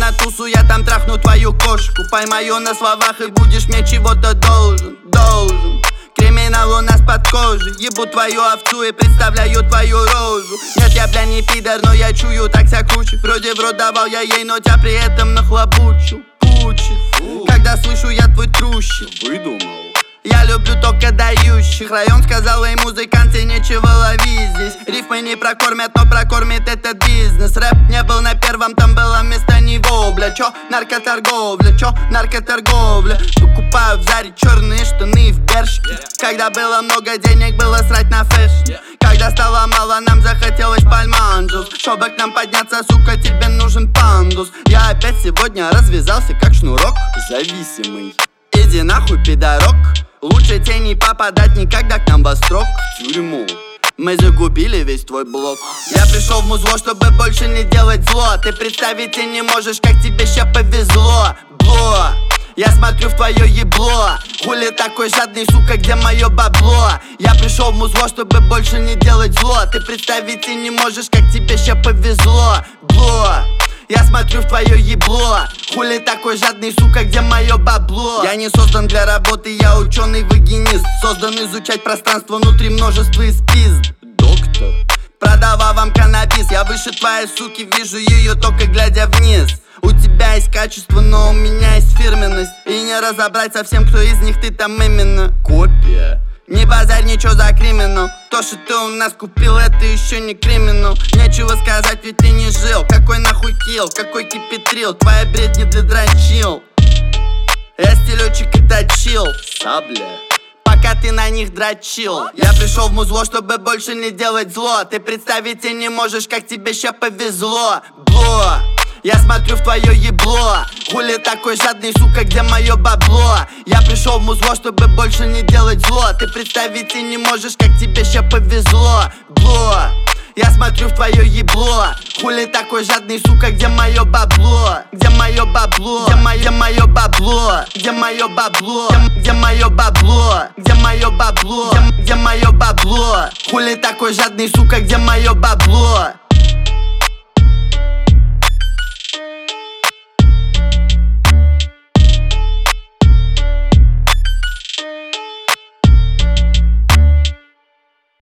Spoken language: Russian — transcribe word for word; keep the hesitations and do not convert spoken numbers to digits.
на тусу, я там трахну твою кошку. Поймаю на словах и будешь мне чего-то должен, должен. Криминал у нас под кожей. Ебу твою овцу и представляю твою рожу. Нет, я, бля, не пидор, но я чую так вся круче. Вроде в рот давал я ей, но тебя при этом нахлобучу. Пучи, когда слышу я твой трущий. Выдумал. Я люблю только дающих. Район сказал, эй, музыканты, нечего ловить здесь. Рифмы не прокормят, но прокормит этот бизнес. Рэп не был на первом, там было вместо него. Бля, чё наркоторговля, чё наркоторговля. Покупаю в Заре черные штаны в Бершке. Когда было много денег, было срать на фэшн. Когда стало мало, нам захотелось пальманджус. Чтобы к нам подняться, сука, тебе нужен пандус. Я опять сегодня развязался, как шнурок. Зависимый. Иди нахуй, пидорок. Лучше тени попадать никогда к нам во строк. В тюрьму. Мы загубили весь твой блок. Я пришел в музло, чтобы больше не делать зло. Ты представить и не можешь, как тебе ща повезло. Бло. Я смотрю в твое ебло. Хули такой жадный, сука, где мое бабло? Я пришел в музло, чтобы больше не делать зло. Ты представить и не можешь, как тебе ща повезло. Бло. Я смотрю в твое ебло. Хули такой жадный, сука, где мое бабло? Я не создан для работы, я ученый-вагинист. Создан изучать пространство внутри множества испизд. Доктор. Продавал вам каннабис. Я выше твоей суки, вижу ее только глядя вниз. У тебя есть качество, но у меня есть фирменность. И не разобрать совсем, кто из них ты там именно. Копия. Не базарь, ничего за криминал. То, что ты у нас купил, это еще не криминал. Нечего сказать, ведь ты не жил. Какой нахуй килл, какой кипятрил. Твоя бред не для дрочил. Я стилечек и точил. Сабля. Пока ты на них дрочил. Я пришел в музло, чтобы больше не делать зло. Ты представить и не можешь, как тебе ща повезло. Бло. Я смотрю в твое ебло. Хули такой жадный, сука, где мое бабло? Я пришел в музло, чтобы больше не делать зло. Ты представить и не можешь, как тебе ща повезло. Бло. Я смотрю в твое ебло. Хули такой жадный, сука, где мое бабло? Где мое бабло? Где мое, мое бабло? Где мое бабло? Где мое бабло? Где мое бабло? Где мое бабло? Хули такой жадный, сука, где мое бабло?